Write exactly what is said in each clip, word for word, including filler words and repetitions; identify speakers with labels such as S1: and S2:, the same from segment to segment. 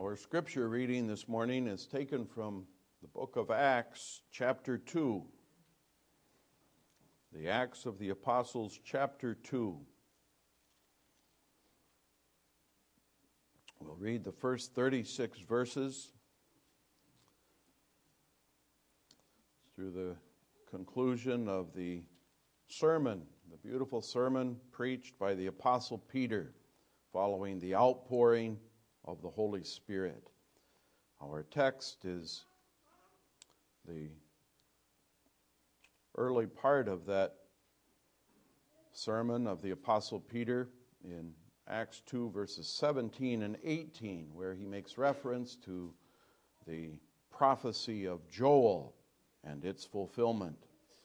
S1: Our scripture reading this morning is taken from the book of Acts, chapter two. The Acts of the Apostles, chapter two. We'll read the first thirty-six verses through the conclusion of the sermon, the beautiful sermon preached by the Apostle Peter following the outpouring of the Holy Spirit. Our text is the early part of that sermon of the Apostle Peter in Acts two, verses seventeen and eighteen, where he makes reference to the prophecy of Joel and its fulfillment.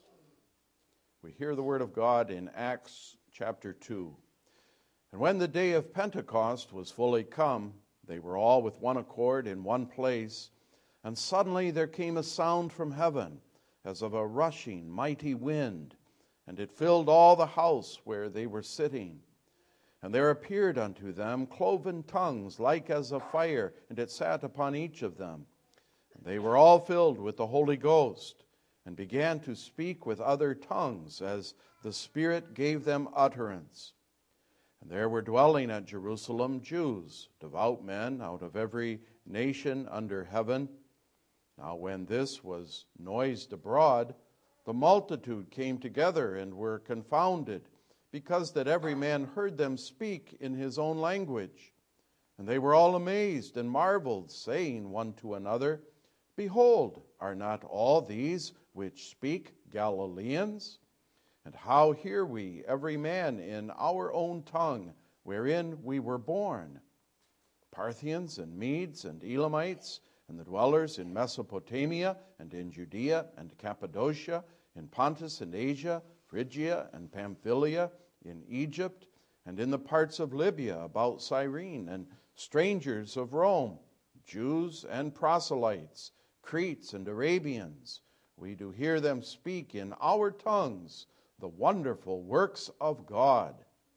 S1: We hear the word of God in Acts chapter two. And when the day of Pentecost was fully come, they were all with one accord in one place, and suddenly there came a sound from heaven, as of a rushing mighty wind, and it filled all the house where they were sitting. And there appeared unto them cloven tongues like as of fire, and it sat upon each of them. And they were all filled with the Holy Ghost, and began to speak with other tongues, as the Spirit gave them utterance. And there were dwelling at Jerusalem Jews, devout men out of every nation under heaven. Now when this was noised abroad, the multitude came together and were confounded, because that every man heard them speak in his own language. And they were all amazed and marveled, saying one to another, Behold, are not all these which speak Galileans? And how hear we every man in our own tongue, wherein we were born? Parthians and Medes and Elamites, and the dwellers in Mesopotamia and in Judea and Cappadocia, in Pontus and Asia, Phrygia and Pamphylia, in Egypt, and in the parts of Libya about Cyrene, and strangers of Rome, Jews and proselytes, Cretes and Arabians, we do hear them speak in our tongues the wonderful works of God.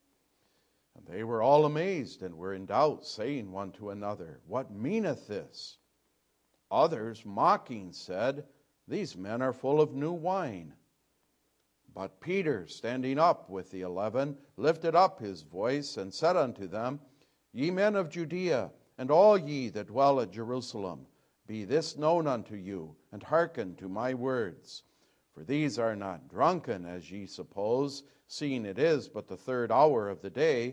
S1: And they were all amazed and were in doubt, saying one to another, What meaneth this? Others, mocking, said, These men are full of new wine. But Peter, standing up with the eleven, lifted up his voice and said unto them, Ye men of Judea, and all ye that dwell at Jerusalem, be this known unto you, and hearken to my words. For these are not drunken, as ye suppose, seeing it is but the third hour of the day.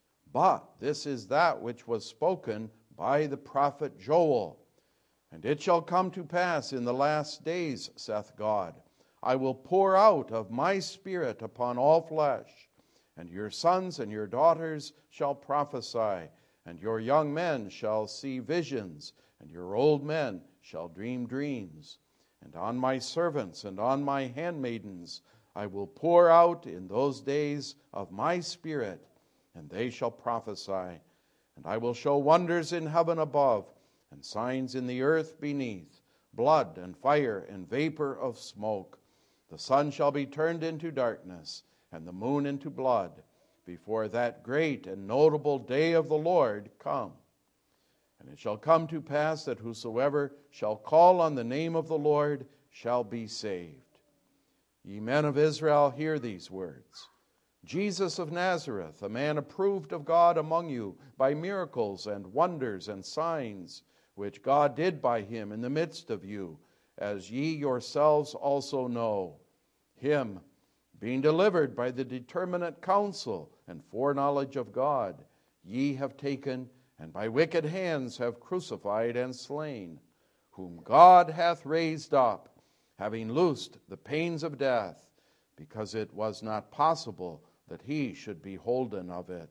S1: But this is that which was spoken by the prophet Joel. And it shall come to pass in the last days, saith God, I will pour out of my Spirit upon all flesh, and your sons and your daughters shall prophesy, and your young men shall see visions, and your old men shall dream dreams. And on my servants and on my handmaidens I will pour out in those days of my Spirit, and they shall prophesy. And I will show wonders in heaven above, and signs in the earth beneath, blood and fire and vapor of smoke. The sun shall be turned into darkness, and the moon into blood, before that great and notable day of the Lord come. And it shall come to pass that whosoever shall call on the name of the Lord shall be saved. Ye men of Israel, hear these words. Jesus of Nazareth, a man approved of God among you by miracles and wonders and signs, which God did by him in the midst of you, as ye yourselves also know. Him, being delivered by the determinate counsel and foreknowledge of God, ye have taken, and by wicked hands have crucified and slain, whom God hath raised up, having loosed the pains of death, because it was not possible that he should be holden of it.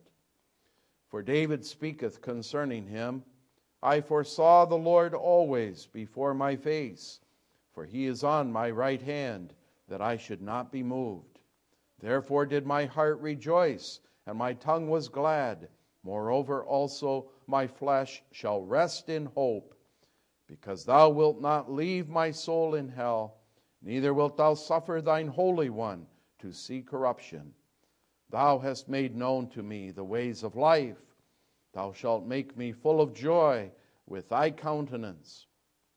S1: For David speaketh concerning him, I foresaw the Lord always before my face, for he is on my right hand, that I should not be moved. Therefore did my heart rejoice, and my tongue was glad. Moreover also my flesh shall rest in hope, because thou wilt not leave my soul in hell, neither wilt thou suffer thine Holy One to see corruption. Thou hast made known to me the ways of life. Thou shalt make me full of joy. with thy countenance.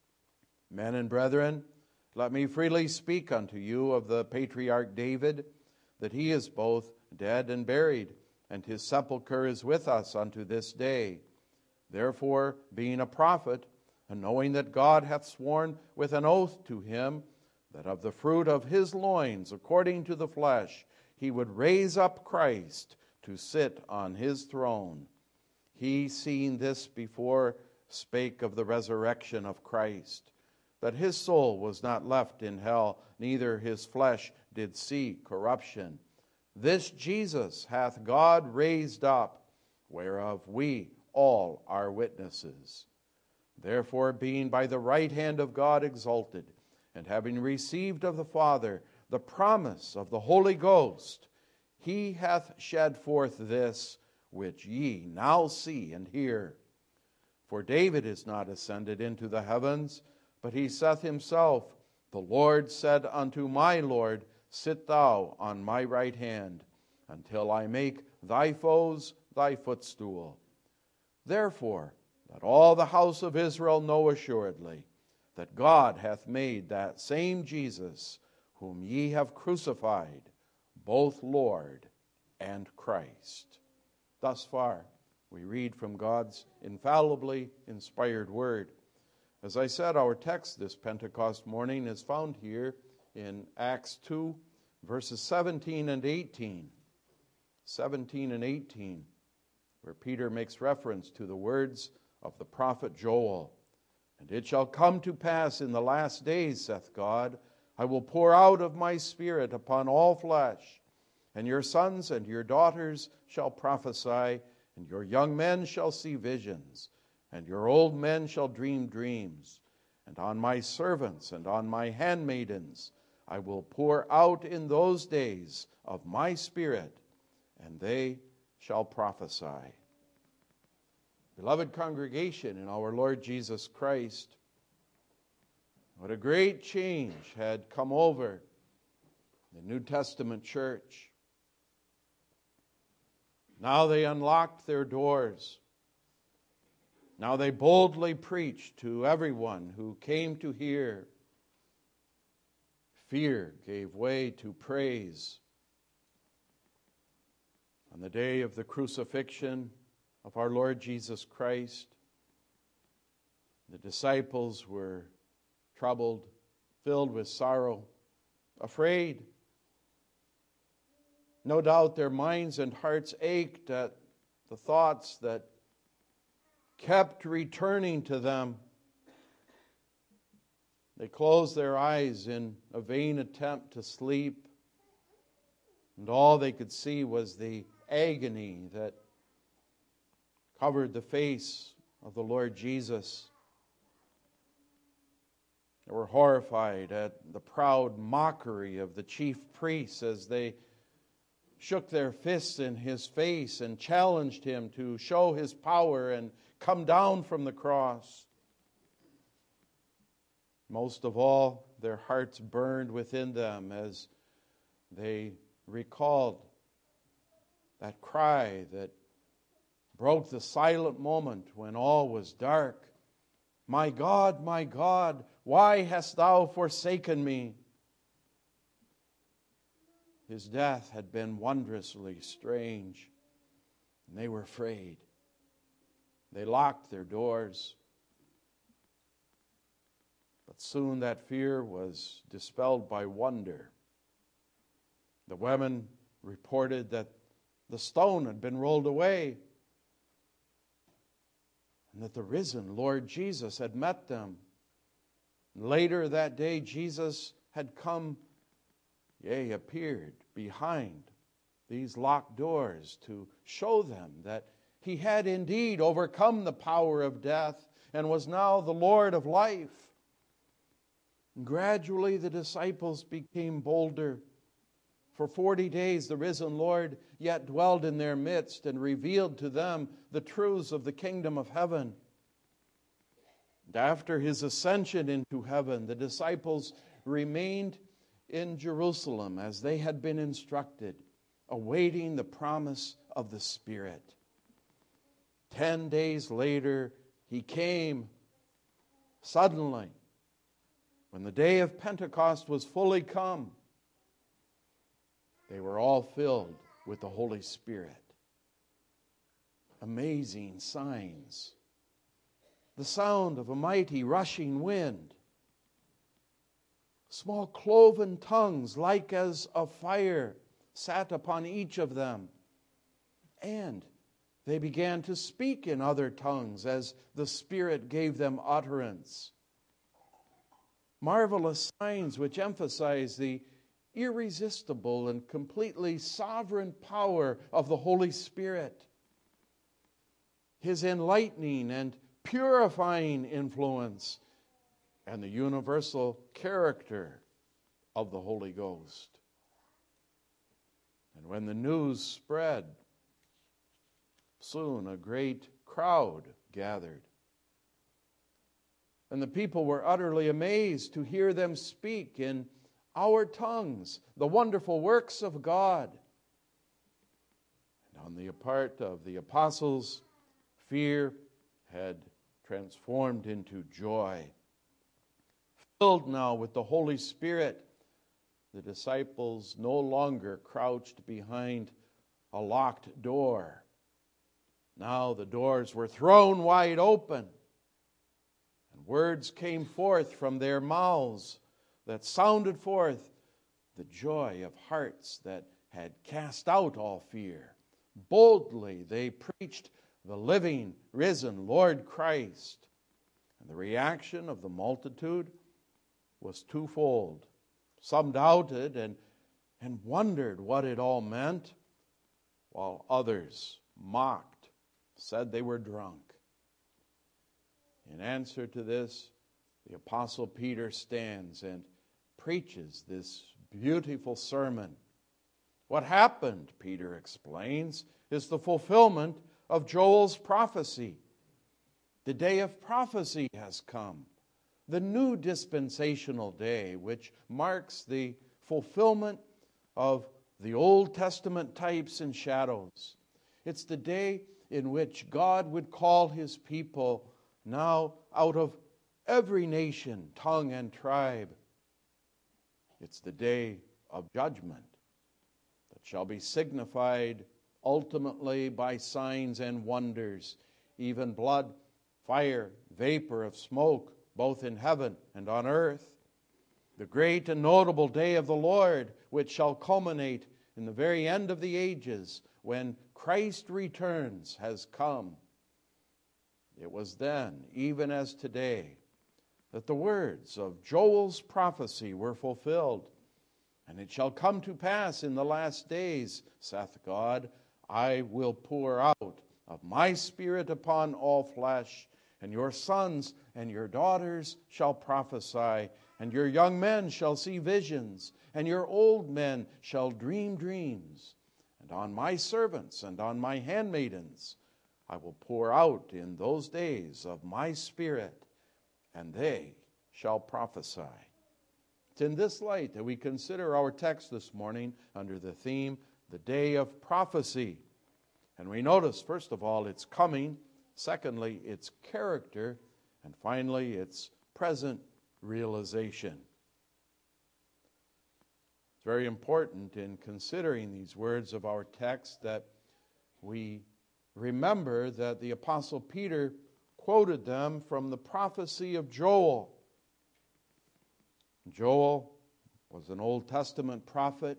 S1: Men and brethren, let me freely speak unto you of the patriarch David, that he is both dead and buried, and his sepulchre is with us unto this day. Therefore, being a prophet, and knowing that God hath sworn with an oath to him, that of the fruit of his loins, according to the flesh, he would raise up Christ to sit on his throne. He, seeing this before, spake of the resurrection of Christ, that his soul was not left in hell, neither his flesh did see corruption. This Jesus hath God raised up, whereof we all are witnesses. Therefore, being by the right hand of God exalted, and having received of the Father the promise of the Holy Ghost, he hath shed forth this which ye now see and hear. For David is not ascended into the heavens, but he saith himself, The Lord said unto my Lord, Sit thou on my right hand, until I make thy foes thy footstool. Therefore, let all the house of Israel know assuredly that God hath made that same Jesus, whom ye have crucified, both Lord and Christ. Thus far, we read from God's infallibly inspired word. As I said, our text this Pentecost morning is found here in Acts two, verses seventeen and eighteen. seventeen and eighteen, where Peter makes reference to the words of the prophet Joel. And it shall come to pass in the last days, saith God, I will pour out of my Spirit upon all flesh, and your sons and your daughters shall prophesy, and your young men shall see visions, and your old men shall dream dreams. And on my servants and on my handmaidens I will pour out in those days of my Spirit, and they shall prophesy. Beloved congregation in our Lord Jesus Christ, what a great change had come over the New Testament church. Now they unlocked their doors. Now they boldly preached to everyone who came to hear. Fear gave way to praise. On the day of the crucifixion of our Lord Jesus Christ, the disciples were troubled, filled with sorrow, afraid. No doubt their minds and hearts ached at the thoughts that kept returning to them. They closed their eyes in a vain attempt to sleep, and all they could see was the agony that covered the face of the Lord Jesus. They were horrified at the proud mockery of the chief priests as they shook their fists in his face and challenged him to show his power and come down from the cross. Most of all, their hearts burned within them as they recalled that cry that broke the silent moment when all was dark. My God, my God, why hast thou forsaken me? His death had been wondrously strange, and they were afraid. They locked their doors. But soon that fear was dispelled by wonder. The women reported that the stone had been rolled away, and that the risen Lord Jesus had met them. Later that day, Jesus had come, yea, appeared behind these locked doors to show them that he had indeed overcome the power of death and was now the Lord of life. And gradually the disciples became bolder. For forty days the risen Lord yet dwelled in their midst and revealed to them the truths of the kingdom of heaven. And after his ascension into heaven, the disciples remained in Jerusalem as they had been instructed, awaiting the promise of the Spirit. Ten days later, He came suddenly. When the day of Pentecost was fully come, they were all filled with the Holy Spirit. Amazing signs. The sound of a mighty rushing wind. Small cloven tongues like as of fire sat upon each of them. And they began to speak in other tongues as the Spirit gave them utterance. Marvelous signs which emphasize the irresistible and completely sovereign power of the Holy Spirit. His enlightening and purifying influence, and the universal character of the Holy Ghost. And when the news spread, soon a great crowd gathered. And the people were utterly amazed to hear them speak in our tongues the wonderful works of God. And on the part of the apostles, fear had transformed into joy. Filled now with the Holy Spirit, the disciples no longer crouched behind a locked door. Now the doors were thrown wide open, and words came forth from their mouths that sounded forth the joy of hearts that had cast out all fear. Boldly they preached the living, risen Lord Christ. And the reaction of the multitude was twofold. Some doubted and, and wondered what it all meant, while others mocked, said they were drunk. In answer to this, the Apostle Peter stands and preaches this beautiful sermon. What happened, Peter explains, is the fulfillment of Joel's prophecy. The day of prophecy has come, the new dispensational day, which marks the fulfillment of the Old Testament types and shadows. It's the day in which God would call his people now out of every nation, tongue, and tribe. It's the day of judgment that shall be signified ultimately by signs and wonders, even blood, fire, vapor of smoke, both in heaven and on earth. The great and notable day of the Lord, which shall culminate in the very end of the ages, when Christ returns, has come. It was then, even as today, that the words of Joel's prophecy were fulfilled. And it shall come to pass in the last days, saith God, I will pour out of my Spirit upon all flesh, and your sons and your daughters shall prophesy, and your young men shall see visions, and your old men shall dream dreams. And on my servants and on my handmaidens I will pour out in those days of my Spirit, and they shall prophesy. It's in this light that we consider our text this morning under the theme, the day of prophecy. And we notice, first of all, its coming, secondly, its character, and finally, its present realization. It's very important in considering these words of our text that we remember that the Apostle Peter quoted them from the prophecy of Joel. Joel was an Old Testament prophet,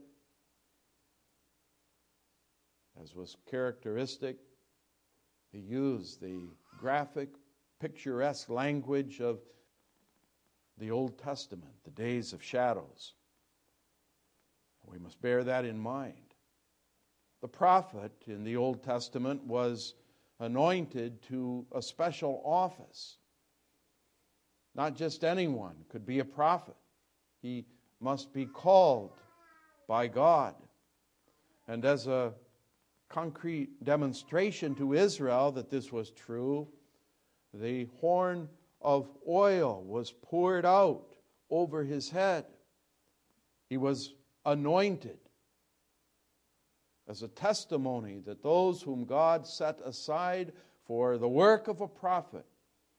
S1: as was characteristic. He used the graphic, picturesque language of the Old Testament, the days of shadows. We must bear that in mind. The prophet in the Old Testament was anointed to a special office. Not just anyone could be a prophet. He must be called by God. And as a concrete demonstration to Israel that this was true, the horn of oil was poured out over his head. He was anointed as a testimony that those whom God set aside for the work of a prophet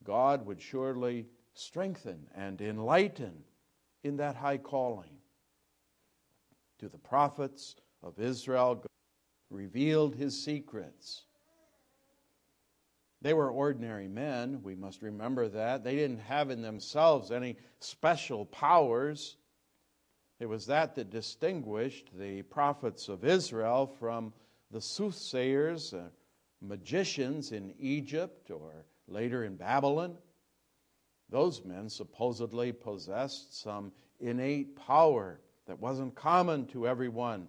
S1: God would surely strengthen and enlighten in that high calling. To the prophets of Israel, God revealed his secrets. They were ordinary men, we must remember that. They didn't have in themselves any special powers. It was that that distinguished the prophets of Israel from the soothsayers, uh, magicians in Egypt or later in Babylon. Those men supposedly possessed some innate power that wasn't common to everyone.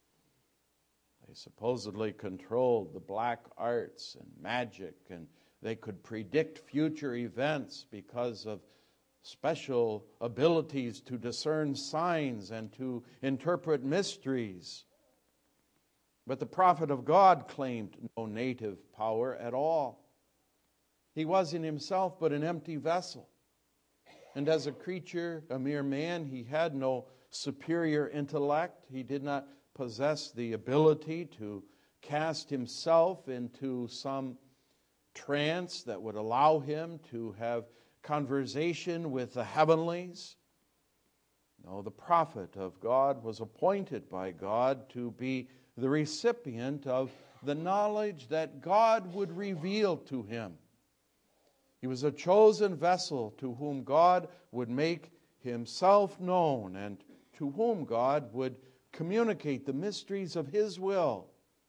S1: They supposedly controlled the black arts and magic, and they could predict future events because of special abilities to discern signs and to interpret mysteries. But the prophet of God claimed no native power at all. He was in himself but an empty vessel. And as a creature, a mere man, he had no superior intellect. He did not possess the ability to cast himself into some trance that would allow him to have conversation with the heavenlies. No, the prophet of God was appointed by God to be the recipient of the knowledge that God would reveal to him. He was a chosen vessel to whom God would make himself known and to whom God would communicate the mysteries of his will.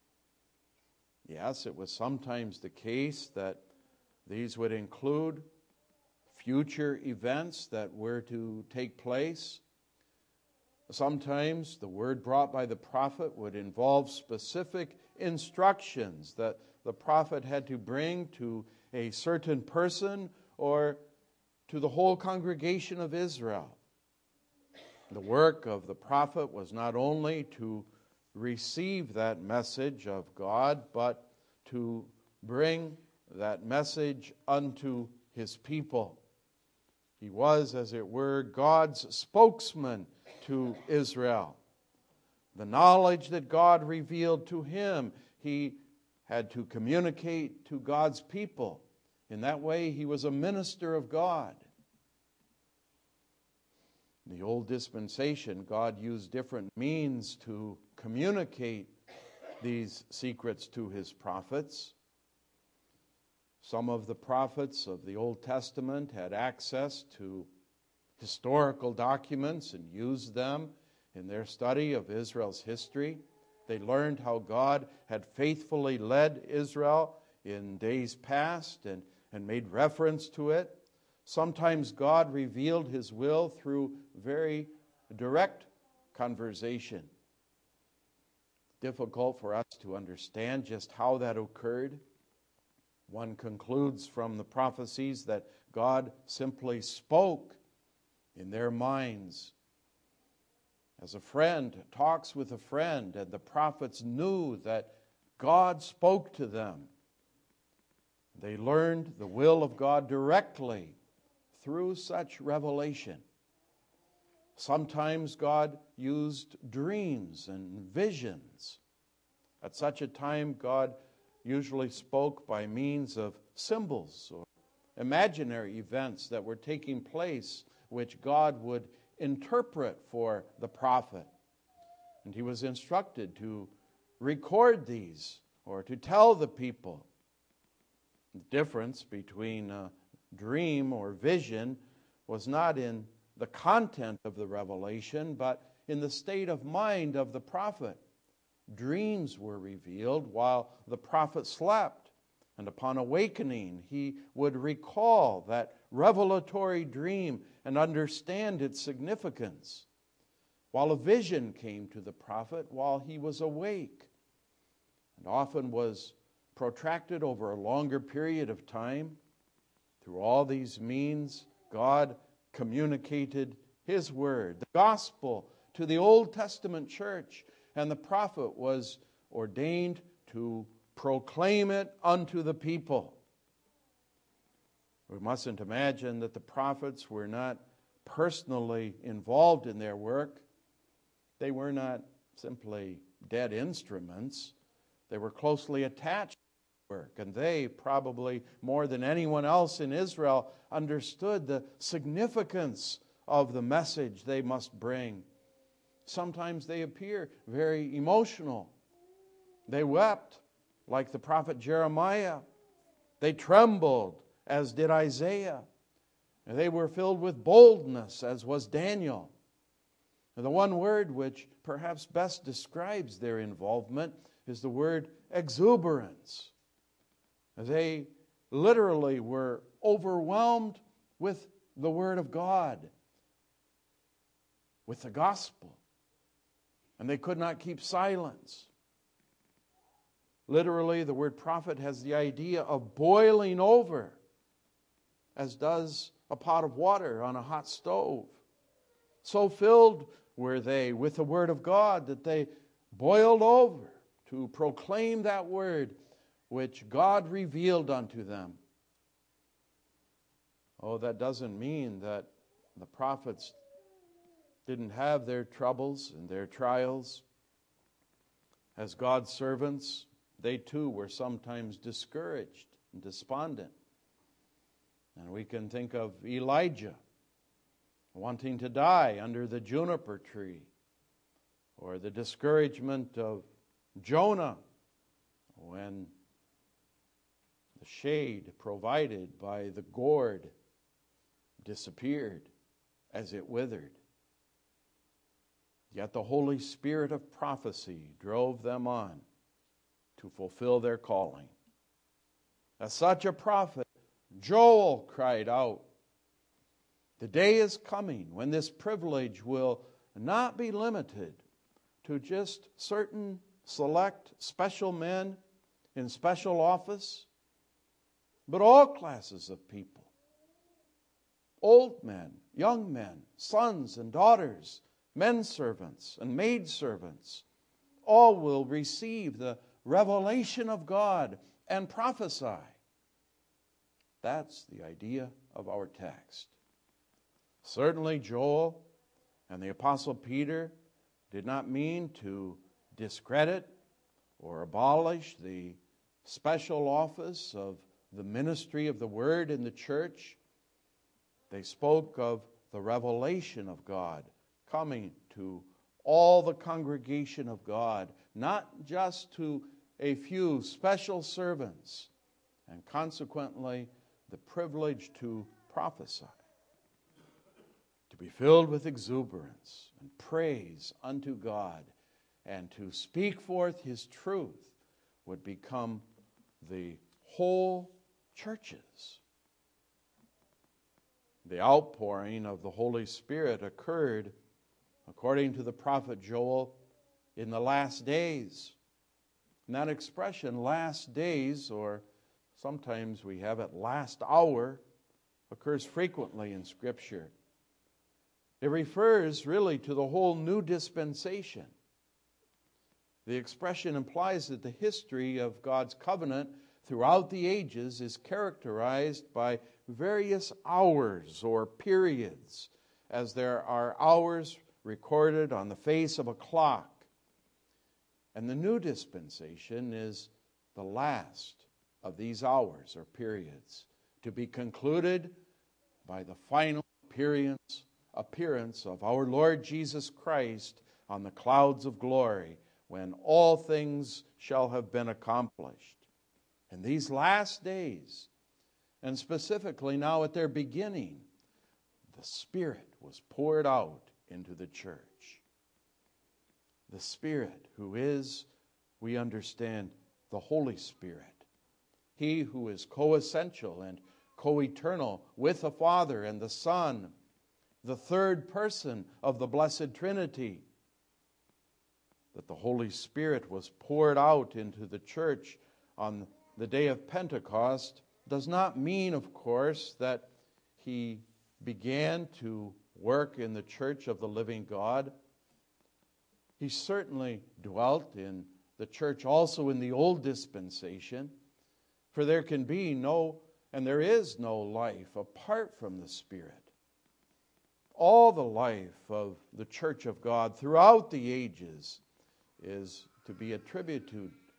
S1: Yes, it was sometimes the case that these would include future events that were to take place. Sometimes the word brought by the prophet would involve specific instructions that the prophet had to bring to a certain person or to the whole congregation of Israel. The work of the prophet was not only to receive that message of God, but to bring that message unto his people. He was, as it were, God's spokesman to Israel. The knowledge that God revealed to him, he had to communicate to God's people. In that way, he was a minister of God. In the old dispensation, God used different means to communicate these secrets to his prophets. Some of the prophets of the Old Testament had access to historical documents and used them in their study of Israel's history. They learned how God had faithfully led Israel in days past and, and made reference to it. Sometimes God revealed his will through very direct conversation. Difficult for us to understand just how that occurred. One concludes from the prophecies that God simply spoke in their minds. As a friend talks with a friend, and the prophets knew that God spoke to them. They learned the will of God directly through such revelation. Sometimes God used dreams and visions. At such a time, God usually spoke by means of symbols or imaginary events that were taking place, which God would interpret for the prophet. And he was instructed to record these or to tell the people. The difference between a dream or vision was not in the content of the revelation, but in the state of mind of the prophet. Dreams were revealed while the prophet slept, and upon awakening he would recall that revelatory dream and understand its significance, while a vision came to the prophet while he was awake, and often was protracted over a longer period of time. Through all these means, God communicated his word, the gospel, to the Old Testament church, and the prophet was ordained to proclaim it unto the people. We mustn't imagine that the prophets were not personally involved in their work. They were not simply dead instruments. They were closely attached to the work. And they, probably more than anyone else in Israel, understood the significance of the message they must bring. Sometimes they appear very emotional. They wept like the prophet Jeremiah. They trembled, as did Isaiah. And they were filled with boldness, as was Daniel. And the one word which perhaps best describes their involvement is the word exuberance. They literally were overwhelmed with the Word of God, with the gospel, and they could not keep silence. Literally, the word prophet has the idea of boiling over, as does a pot of water on a hot stove. So filled were they with the Word of God that they boiled over to proclaim that Word which God revealed unto them. Oh, that doesn't mean that the prophets didn't have their troubles and their trials. As God's servants, they too were sometimes discouraged and despondent. And we can think of Elijah wanting to die under the juniper tree, or the discouragement of Jonah when the shade provided by the gourd disappeared as it withered. Yet the Holy Spirit of prophecy drove them on to fulfill their calling. As such a prophet, Joel cried out, "The day is coming when this privilege will not be limited to just certain select special men in special office, but all classes of people. Old men, young men, sons and daughters, men servants and maid servants, all will receive the revelation of God and prophesy." That's the idea of our text. Certainly Joel and the Apostle Peter did not mean to discredit or abolish the special office of the ministry of the Word in the church. They spoke of the revelation of God coming to all the congregation of God, not just to a few special servants, and consequently the privilege to prophesy, to be filled with exuberance and praise unto God, and to speak forth His truth would become the whole churches. The outpouring of the Holy Spirit occurred, according to the prophet Joel, in the last days. And that expression, last days, or sometimes we have it last hour, occurs frequently in Scripture. It refers really to the whole new dispensation. The expression implies that the history of God's covenant throughout the ages is characterized by various hours or periods, as there are hours recorded on the face of a clock. And the new dispensation is the last of these hours or periods, to be concluded by the final appearance, appearance of our Lord Jesus Christ on the clouds of glory, when all things shall have been accomplished. In these last days, and specifically now at their beginning, the Spirit was poured out into the church. The Spirit, who is, we understand, the Holy Spirit. He who is co-essential and co-eternal with the Father and the Son, the third person of the Blessed Trinity. That the Holy Spirit was poured out into the church on the day of Pentecost does not mean, of course, that He began to work in the church of the living God. He certainly dwelt in the church also in the old dispensation, for there can be no, and there is no life apart from the Spirit. All the life of the church of God throughout the ages is to be attributed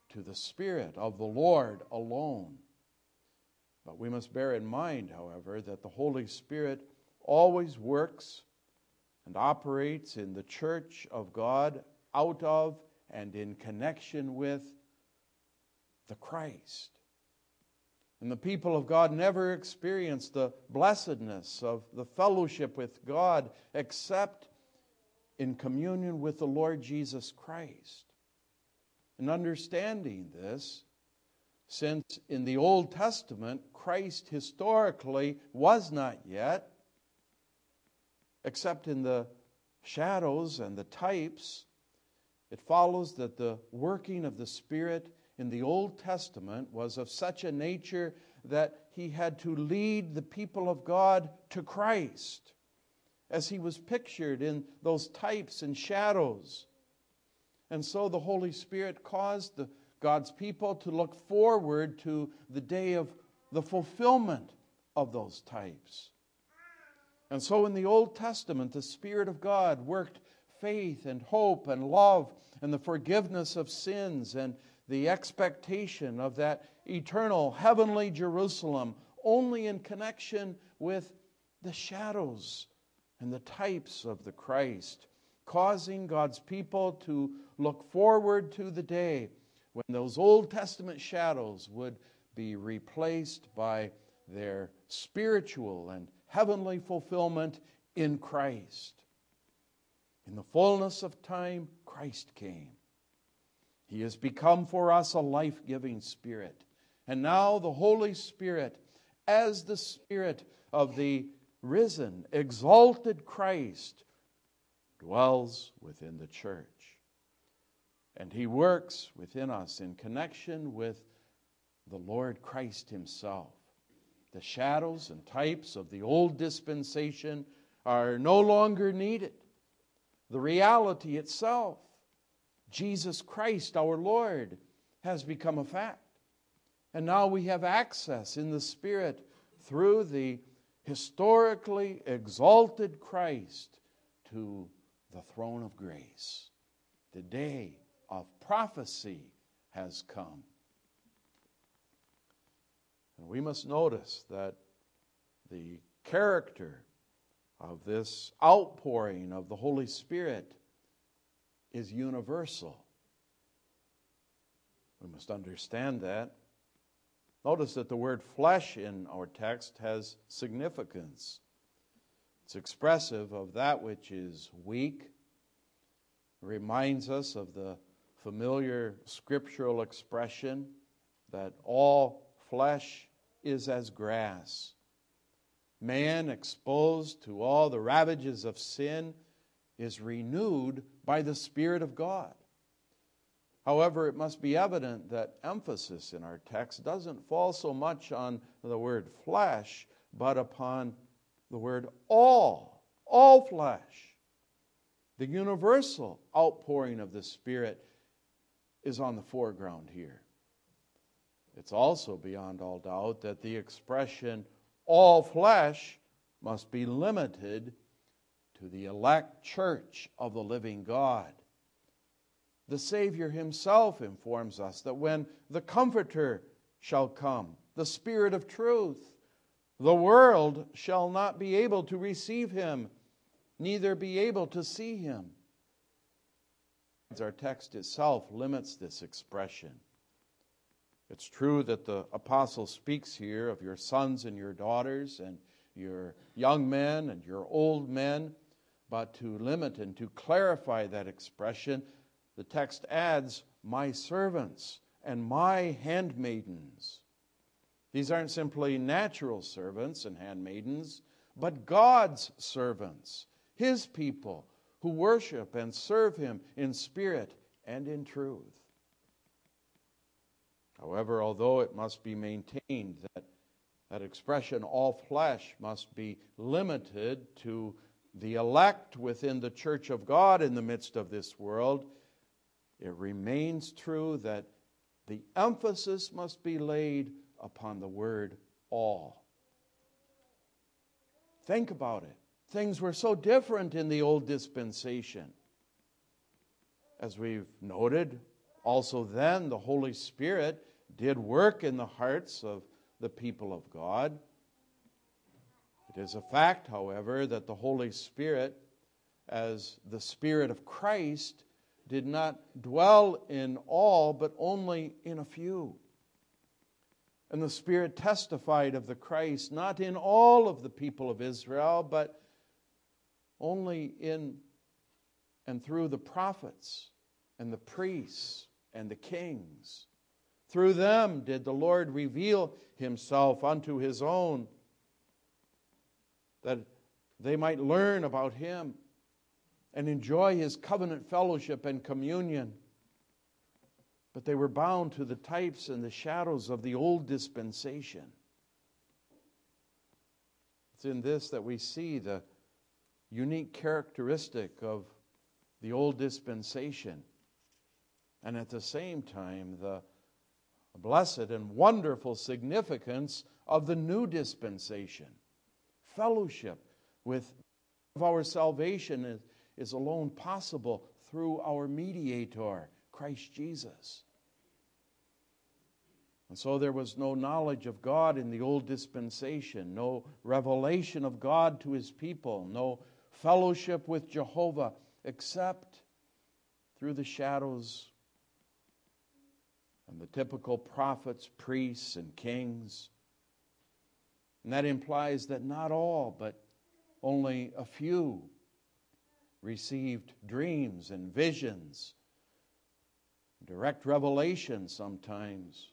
S1: to the Spirit of the Lord alone. But we must bear in mind, however, that the Holy Spirit always works and operates in the church of God out of and in connection with the Christ. And the people of God never experience the blessedness of the fellowship with God except in communion with the Lord Jesus Christ. And understanding this, since in the Old Testament, Christ historically was not yet, except in the shadows and the types, it follows that the working of the Spirit in the Old Testament was of such a nature that He had to lead the people of God to Christ, as He was pictured in those types and shadows. And so the Holy Spirit caused the, God's people to look forward to the day of the fulfillment of those types. And so in the Old Testament, the Spirit of God worked faith and hope and love and the forgiveness of sins and the expectation of that eternal heavenly Jerusalem only in connection with the shadows and the types of the Christ, causing God's people to look forward to the day when those Old Testament shadows would be replaced by their spiritual and heavenly fulfillment in Christ. In the fullness of time, Christ came. He has become for us a life-giving Spirit. And now the Holy Spirit, as the Spirit of the risen, exalted Christ, dwells within the church. And He works within us in connection with the Lord Christ Himself. The shadows and types of the old dispensation are no longer needed. The reality itself, Jesus Christ our Lord, has become a fact. And now we have access in the Spirit through the historically exalted Christ to the throne of grace. The day of prophecy has come. And we must notice that the character of this outpouring of the Holy Spirit is universal. We must understand that. Notice that the word flesh in our text has significance. It's expressive of that which is weak. It reminds us of the familiar scriptural expression that all flesh is as grass. Man, exposed to all the ravages of sin, is renewed by the Spirit of God. However, it must be evident that emphasis in our text doesn't fall so much on the word flesh, but upon the word all, all flesh. The universal outpouring of the Spirit is on the foreground here. It's also beyond all doubt that the expression all flesh must be limited to the elect church of the living God. The Savior Himself informs us that when the Comforter shall come, the Spirit of truth, the world shall not be able to receive Him, neither be able to see Him. Our text itself limits this expression. It's true that the apostle speaks here of your sons and your daughters and your young men and your old men, but to limit and to clarify that expression, the text adds, my servants and my handmaidens. These aren't simply natural servants and handmaidens, but God's servants, His people who worship and serve Him in spirit and in truth. However, although it must be maintained that that expression, all flesh, must be limited to the elect within the church of God in the midst of this world, it remains true that the emphasis must be laid upon the word all. Think about it. Things were so different in the old dispensation. As we've noted, Also then the Holy Spirit did work in the hearts of the people of God. It is a fact, however, that the Holy Spirit, as the Spirit of Christ, did not dwell in all, but only in a few. And the Spirit testified of the Christ, not in all of the people of Israel, but only in and through the prophets and the priests and the kings. Through them did the Lord reveal himself unto his own, that they might learn about him and enjoy his covenant fellowship and communion. But they were bound to the types and the shadows of the old dispensation. It's in this that we see the unique characteristic of the old dispensation, and at the same time the blessed and wonderful significance of the new dispensation. Fellowship with of our salvation is, is alone possible through our mediator, Christ Jesus. And so there was no knowledge of God in the old dispensation, no revelation of God to his people, no fellowship with Jehovah, except through the shadows and the typical prophets, priests, and kings. And that implies that not all, but only a few received dreams and visions, direct revelation sometimes.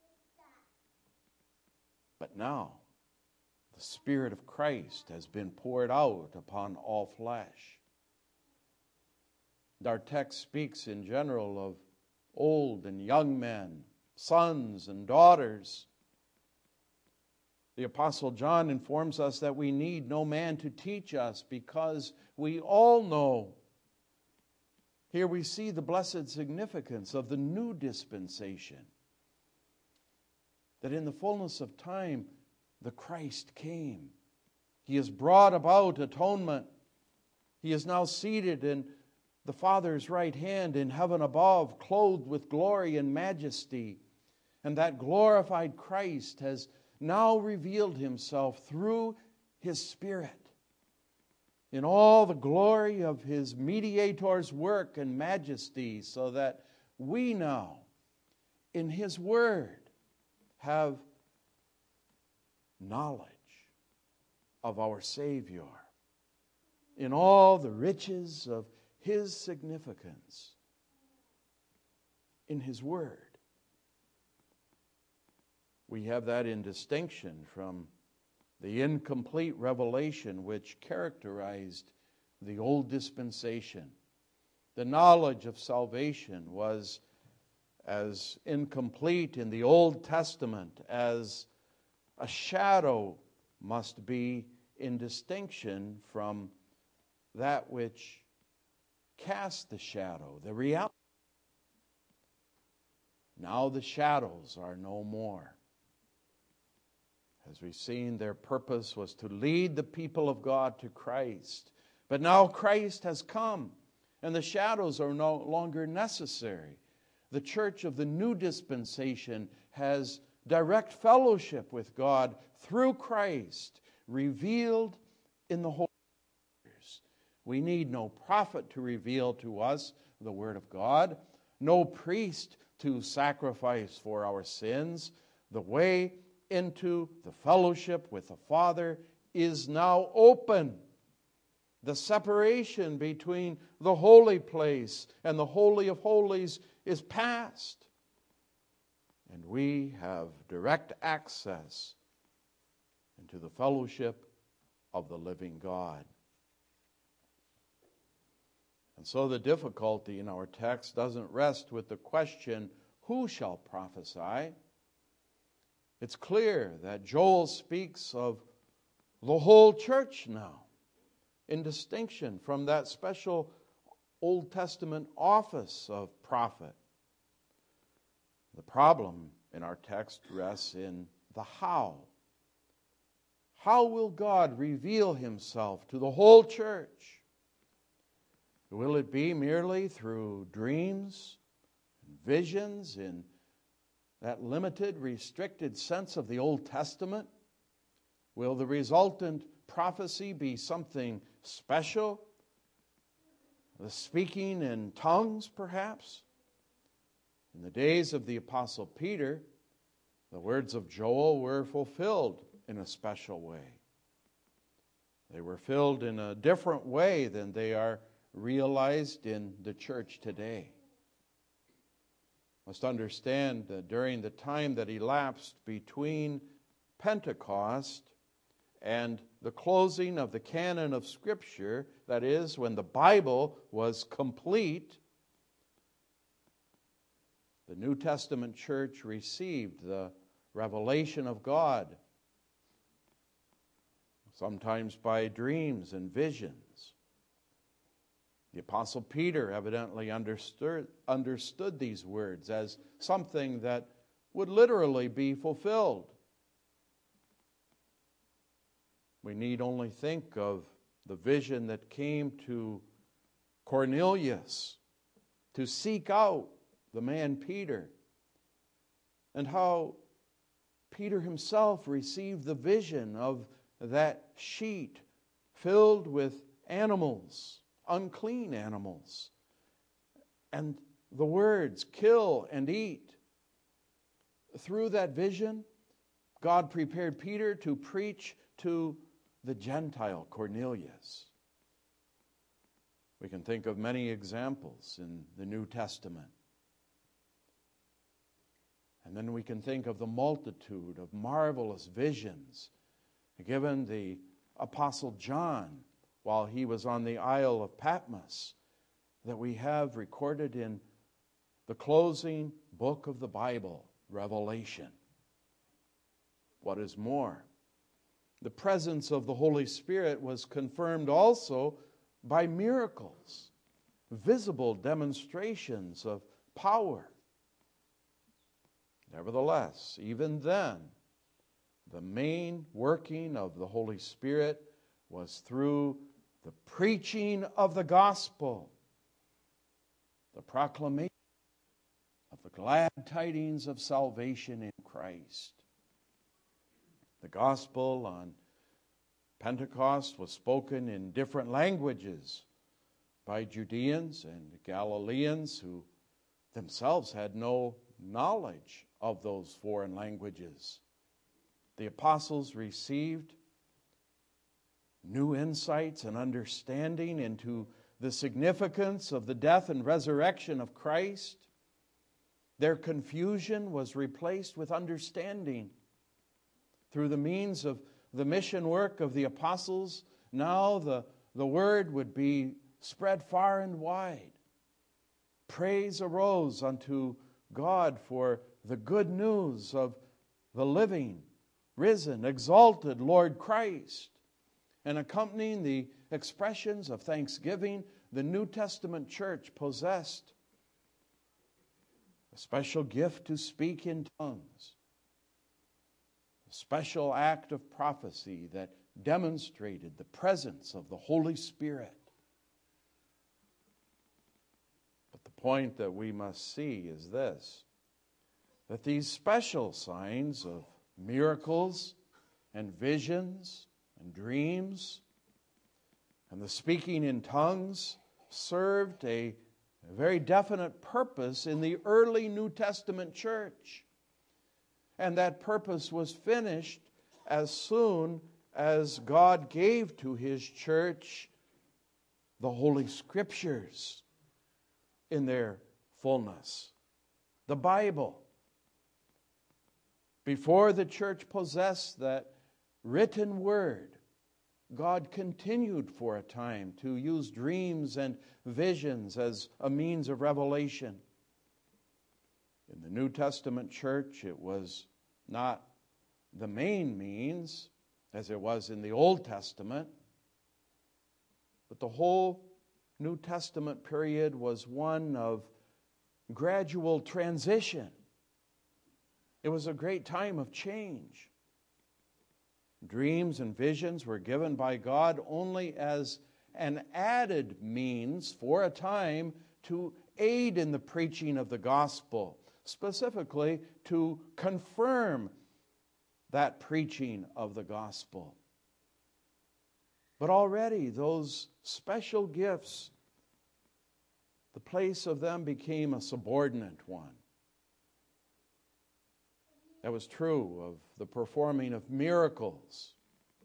S1: But now, the Spirit of Christ has been poured out upon all flesh. And our text speaks in general of old and young men, sons and daughters. The Apostle John informs us that we need no man to teach us because we all know. Here we see the blessed significance of the new dispensation. That in the fullness of time, the Christ came. He has brought about atonement. He is now seated in the Father's right hand in heaven above, clothed with glory and majesty. And that glorified Christ has now revealed himself through his Spirit in all the glory of his mediator's work and majesty, so that we now, in his word, have knowledge of our Savior in all the riches of his significance in his word. We have that in distinction from the incomplete revelation which characterized the old dispensation. The knowledge of salvation was as incomplete in the Old Testament as a shadow must be in distinction from that which casts the shadow, the reality. Now the shadows are no more. As we've seen, their purpose was to lead the people of God to Christ. But now Christ has come, and the shadows are no longer necessary. The church of the new dispensation has direct fellowship with God through Christ, revealed in the Holy Scriptures. We need no prophet to reveal to us the Word of God, no priest to sacrifice for our sins. The way into the fellowship with the Father is now open. The separation between the holy place and the Holy of Holies is past. And we have direct access into the fellowship of the living God. And so the difficulty in our text doesn't rest with the question, who shall prophesy? It's clear that Joel speaks of the whole church now, in distinction from that special Old Testament office of prophet. The problem in our text rests in the how. How will God reveal himself to the whole church? Will it be merely through dreams and visions in that limited, restricted sense of the Old Testament? Will the resultant prophecy be something special? The speaking in tongues, perhaps? In the days of the Apostle Peter, the words of Joel were fulfilled in a special way. They were filled in a different way than they are realized in the church today. Must understand that during the time that elapsed between Pentecost and the closing of the canon of Scripture, that is, when the Bible was complete, the New Testament church received the revelation of God, sometimes by dreams and visions. The Apostle Peter evidently understood, understood these words as something that would literally be fulfilled. We need only think of the vision that came to Cornelius to seek out the man Peter, and how Peter himself received the vision of that sheet filled with animals, unclean animals, and the words, kill and eat. Through that vision, God prepared Peter to preach to the Gentile Cornelius. We can think of many examples in the New Testament. And then we can think of the multitude of marvelous visions given the Apostle John while he was on the Isle of Patmos, that we have recorded in the closing book of the Bible, Revelation. What is more, the presence of the Holy Spirit was confirmed also by miracles, visible demonstrations of power. Nevertheless, even then, the main working of the Holy Spirit was through the preaching of the gospel, the proclamation of the glad tidings of salvation in Christ. The gospel on Pentecost was spoken in different languages by Judeans and Galileans who themselves had no knowledge of those foreign languages. The apostles received new insights and understanding into the significance of the death and resurrection of Christ. Their confusion was replaced with understanding. Through the means of the mission work of the apostles, now the, the word would be spread far and wide. Praise arose unto God for the good news of the living, risen, exalted Lord Christ. And accompanying the expressions of thanksgiving, the New Testament church possessed a special gift to speak in tongues, a special act of prophecy that demonstrated the presence of the Holy Spirit. But the point that we must see is this, that these special signs of miracles and visions and dreams and the speaking in tongues served a, a very definite purpose in the early New Testament church. And that purpose was finished as soon as God gave to His church the Holy Scriptures in their fullness, the Bible. Before the church possessed that written word, God continued for a time to use dreams and visions as a means of revelation. In the New Testament church, it was not the main means as it was in the Old Testament, but the whole New Testament period was one of gradual transition. It was a great time of change. Dreams and visions were given by God only as an added means for a time to aid in the preaching of the gospel, specifically to confirm that preaching of the gospel. But already those special gifts, the place of them became a subordinate one. That was true of the performing of miracles,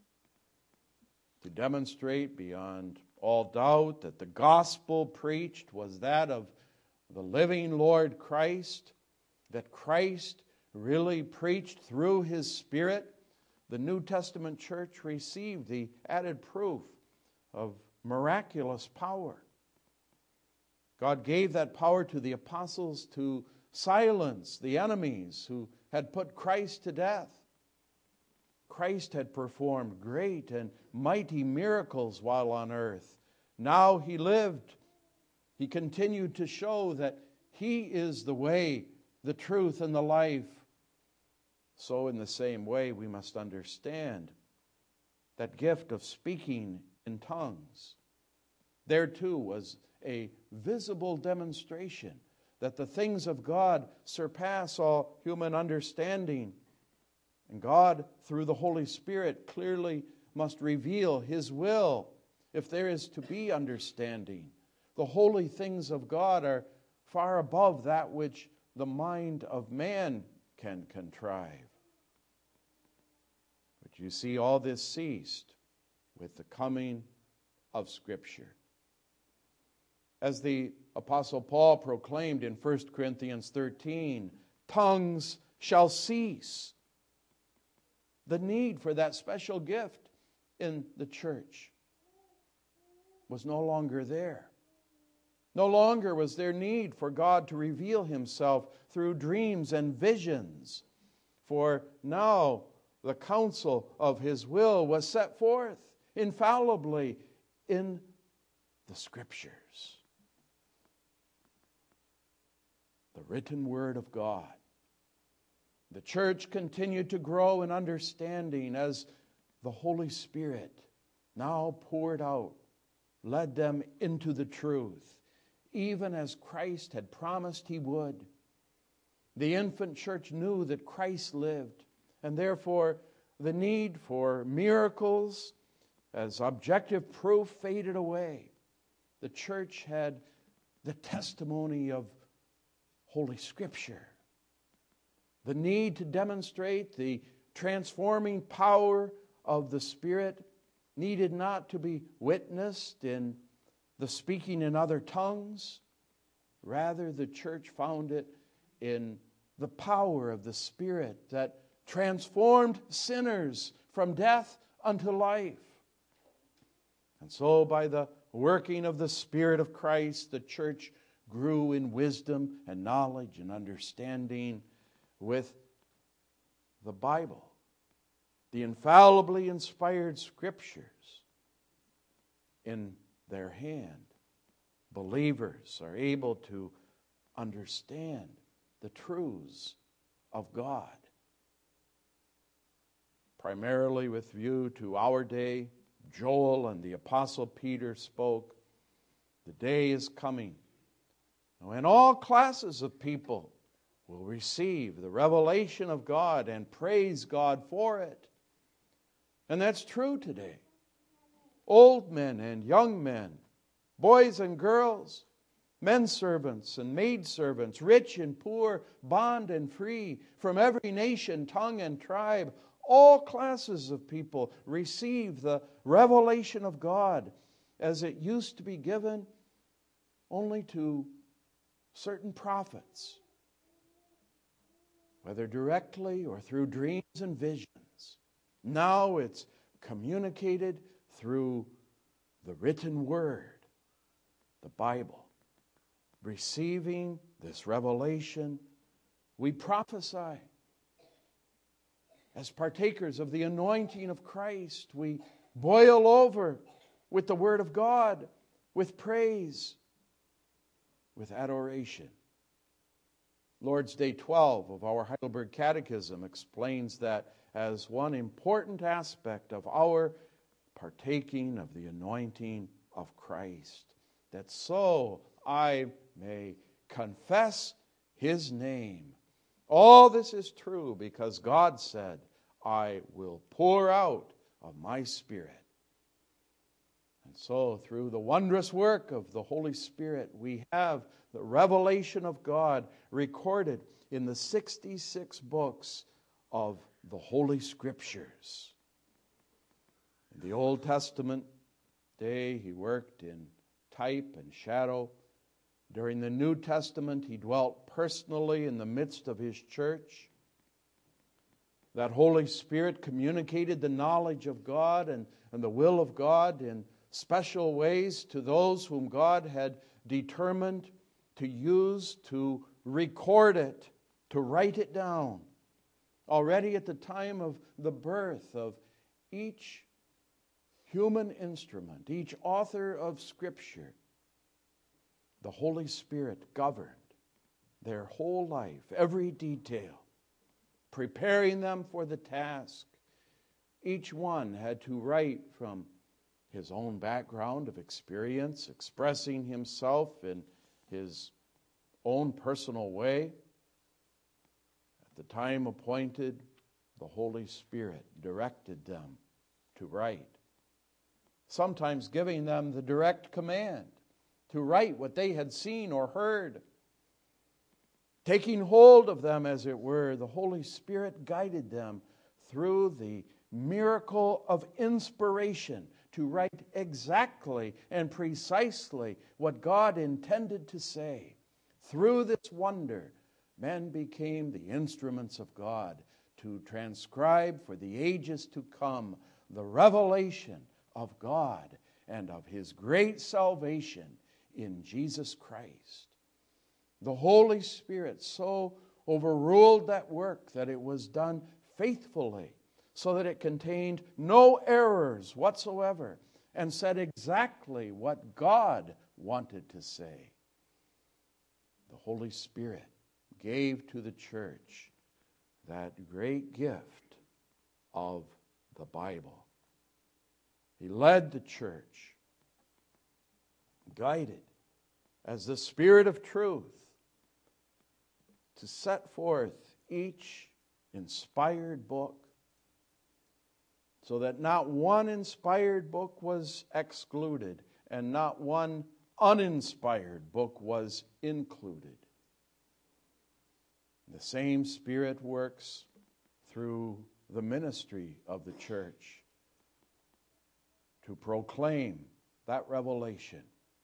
S1: to demonstrate beyond all doubt that the gospel preached was that of the living Lord Christ, that Christ really preached through His Spirit. The New Testament church received the added proof of miraculous power. God gave that power to the apostles to silence the enemies who had put Christ to death. Christ had performed great and mighty miracles while on earth. Now He lived. He continued to show that He is the way, the truth, and the life. So in the same way, we must understand that gift of speaking in tongues. There too was a visible demonstration that the things of God surpass all human understanding. And God, through the Holy Spirit, clearly must reveal His will if there is to be understanding. The holy things of God are far above that which the mind of man can contrive. But you see, all this ceased with the coming of Scripture. As the Apostle Paul proclaimed in First Corinthians thirteen, tongues shall cease. The need for that special gift in the church was no longer there. No longer was there need for God to reveal Himself through dreams and visions. For now the counsel of His will was set forth infallibly in the Scriptures. The written Word of God. The church continued to grow in understanding as the Holy Spirit, now poured out, led them into the truth, even as Christ had promised He would. The infant church knew that Christ lived, and therefore the need for miracles as objective proof faded away. The church had the testimony of Holy Scripture. The need to demonstrate the transforming power of the Spirit needed not to be witnessed in the speaking in other tongues. Rather, the church found it in the power of the Spirit that transformed sinners from death unto life. And so, by the working of the Spirit of Christ, the church grew in wisdom and knowledge and understanding with the Bible, the infallibly inspired Scriptures in their hand. Believers are able to understand the truths of God. Primarily with view to our day, Joel and the Apostle Peter spoke, the day is coming when all classes of people will receive the revelation of God and praise God for it. And that's true today. Old men and young men, boys and girls, men servants and maid servants, rich and poor, bond and free, from every nation, tongue, and tribe, all classes of people receive the revelation of God as it used to be given only to certain prophets, whether directly or through dreams and visions. Now it's communicated through the written Word, the Bible. Receiving this revelation, we prophesy. As partakers of the anointing of Christ, we boil over with the Word of God, with praise, with adoration. Lord's Day twelve of our Heidelberg Catechism explains that as one important aspect of our partaking of the anointing of Christ, that so I may confess His name. All this is true because God said, I will pour out of my Spirit. And so through the wondrous work of the Holy Spirit, we have the revelation of God recorded in the sixty-six books of the Holy Scriptures. In the Old Testament day, He worked in type and shadow. During the New Testament, He dwelt personally in the midst of His church. That Holy Spirit communicated the knowledge of God and, and the will of God in special ways to those whom God had determined to use to record it, to write it down. Already at the time of the birth of each human instrument, each author of Scripture, the Holy Spirit governed their whole life, every detail, preparing them for the task. Each one had to write from his own background of experience, expressing himself in his own personal way. At the time appointed, the Holy Spirit directed them to write, sometimes giving them the direct command to write what they had seen or heard. Taking hold of them, as it were, the Holy Spirit guided them through the miracle of inspiration to write exactly and precisely what God intended to say. Through this wonder, men became the instruments of God to transcribe for the ages to come the revelation of God and of His great salvation in Jesus Christ. The Holy Spirit so overruled that work that it was done faithfully, so that it contained no errors whatsoever, and said exactly what God wanted to say. The Holy Spirit gave to the church that great gift of the Bible. He led the church, guided as the Spirit of truth, to set forth each inspired book, so that not one inspired book was excluded and not one uninspired book was included. The same Spirit works through the ministry of the church to proclaim that revelation,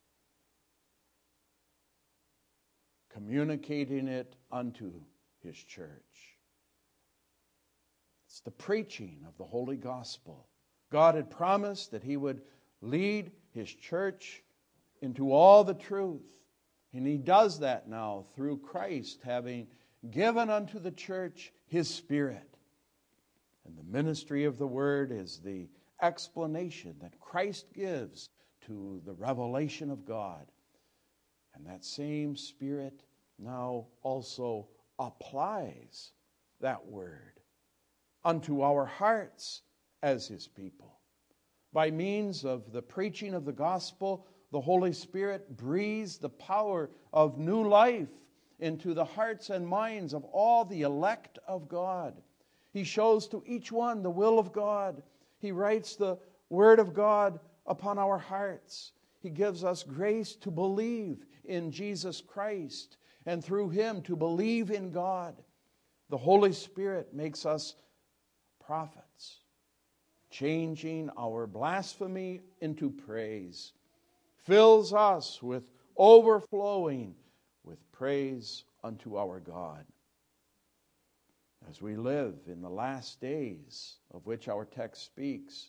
S1: communicating it unto His church. It's the preaching of the Holy Gospel. God had promised that He would lead His church into all the truth. And He does that now through Christ having given unto the church His Spirit. And the ministry of the Word is the explanation that Christ gives to the revelation of God. And that same Spirit now also applies that Word unto our hearts as His people. By means of the preaching of the gospel, the Holy Spirit breathes the power of new life into the hearts and minds of all the elect of God. He shows to each one the will of God. He writes the Word of God upon our hearts. He gives us grace to believe in Jesus Christ, and through Him to believe in God. The Holy Spirit makes us prophets, changing our blasphemy into praise, fills us with overflowing with praise unto our God. As we live in the last days of which our text speaks,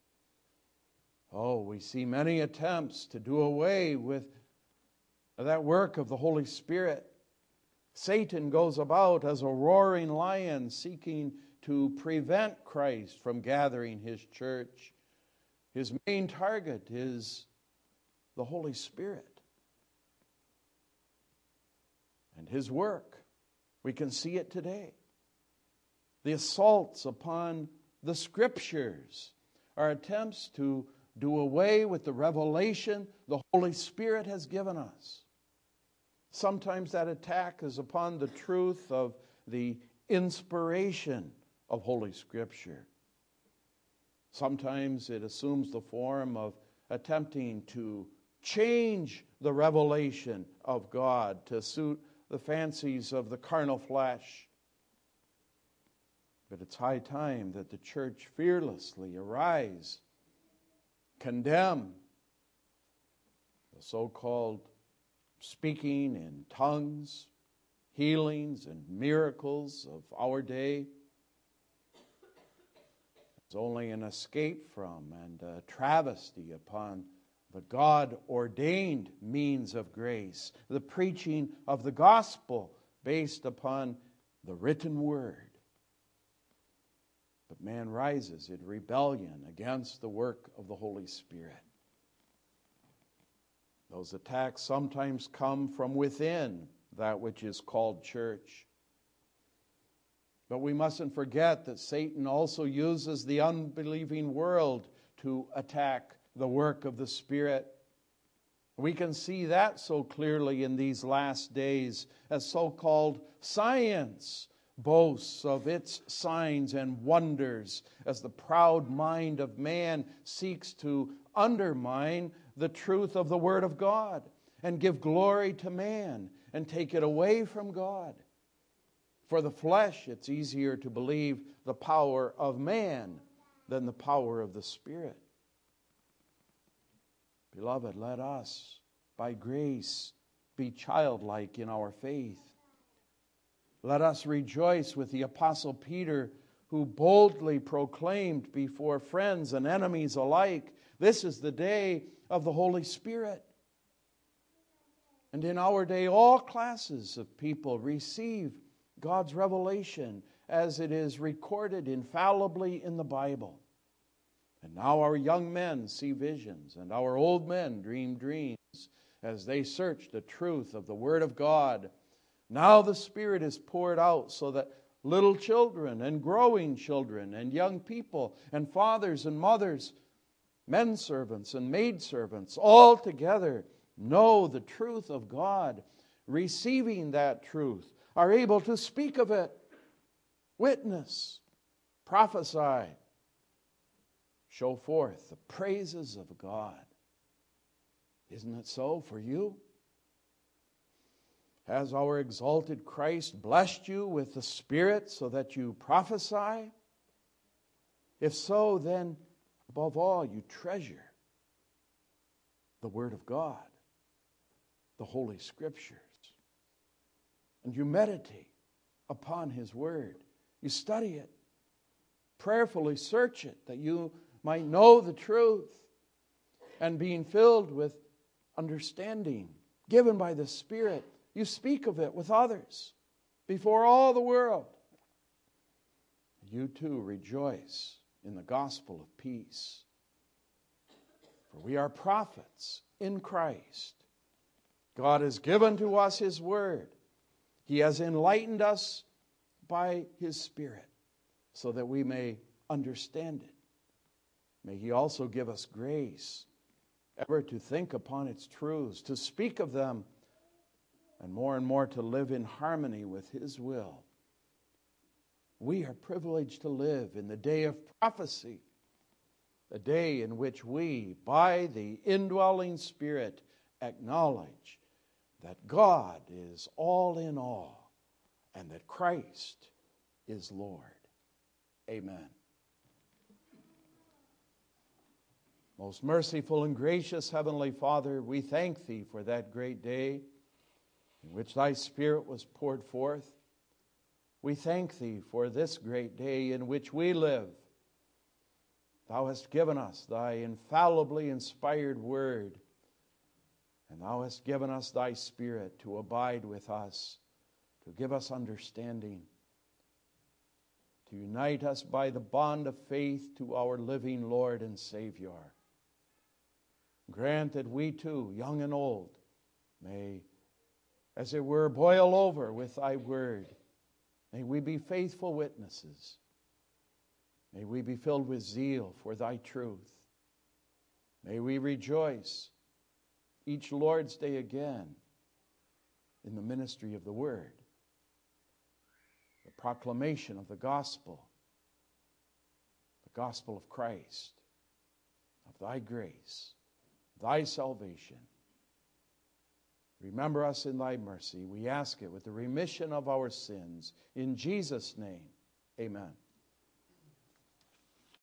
S1: oh, we see many attempts to do away with that work of the Holy Spirit. Satan goes about as a roaring lion seeking to prevent Christ from gathering His church. His main target is the Holy Spirit and His work. We can see it today. The assaults upon the Scriptures are attempts to do away with the revelation the Holy Spirit has given us. Sometimes that attack is upon the truth of the inspiration of Holy Scripture. Sometimes it assumes the form of attempting to change the revelation of God to suit the fancies of the carnal flesh. But it's high time that the church fearlessly arise, condemn the so-called speaking in tongues, healings, and miracles of our day. It's only an escape from and a travesty upon the God-ordained means of grace, the preaching of the gospel based upon the written word. But man rises in rebellion against the work of the Holy Spirit. Those attacks sometimes come from within that which is called church. But we mustn't forget that Satan also uses the unbelieving world to attack the work of the Spirit. We can see that so clearly in these last days as so-called science boasts of its signs and wonders, as the proud mind of man seeks to undermine the truth of the Word of God and give glory to man and take it away from God. For the flesh, it's easier to believe the power of man than the power of the Spirit. Beloved, let us, by grace, be childlike in our faith. Let us rejoice with the Apostle Peter, who boldly proclaimed before friends and enemies alike, this is the day of the Holy Spirit. And in our day, all classes of people receive God's revelation as it is recorded infallibly in the Bible. And now our young men see visions, and our old men dream dreams as they search the truth of the Word of God. Now the Spirit is poured out so that little children and growing children and young people and fathers and mothers, men servants and maid servants, all together know the truth of God, receiving that truth, are able to speak of it, witness, prophesy, show forth the praises of God. Isn't it so for you? Has our exalted Christ blessed you with the Spirit so that you prophesy? If so, then above all you treasure the Word of God, the Holy Scriptures, and you meditate upon His Word. You study it, prayerfully search it, that you might know the truth, and being filled with understanding given by the Spirit, you speak of it with others before all the world. You too rejoice in the gospel of peace. For we are prophets in Christ. God has given to us His Word. He has enlightened us by His Spirit so that we may understand it. May He also give us grace ever to think upon its truths, to speak of them, and more and more to live in harmony with His will. We are privileged to live in the day of prophecy, a day in which we, by the indwelling Spirit, acknowledge that God is all in all and that Christ is Lord. Amen. Most merciful and gracious Heavenly Father, we thank Thee for that great day in which Thy Spirit was poured forth. We thank Thee for this great day in which we live. Thou hast given us Thy infallibly inspired Word, and Thou hast given us Thy Spirit to abide with us, to give us understanding, to unite us by the bond of faith to our living Lord and Savior. Grant that we too, young and old, may, as it were, boil over with Thy Word. May we be faithful witnesses. May we be filled with zeal for Thy truth. May we rejoice each Lord's Day again in the ministry of the Word, the proclamation of the gospel, the gospel of Christ, of thy grace, thy salvation. Remember us in thy mercy. We ask it with the remission of our sins. In Jesus' name, amen.